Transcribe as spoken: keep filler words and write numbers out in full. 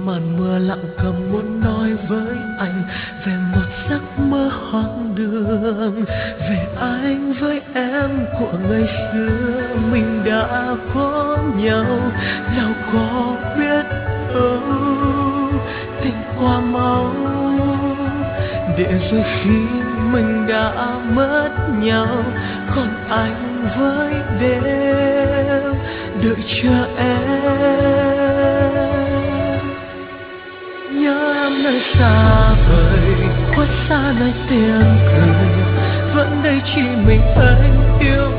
màn mưa lặng thầm muốn nói với anh về một giấc mơ hoang đường, về anh với em của ngày xưa mình đã có nhau. Nào có biết đâu tình qua máu, để rồi khi mình đã mất nhau, còn anh với đêm đợi chờ em. Nhớ em nơi xa vời, khuất xa nơi tiếng cười, vẫn đây chỉ mình anh yêu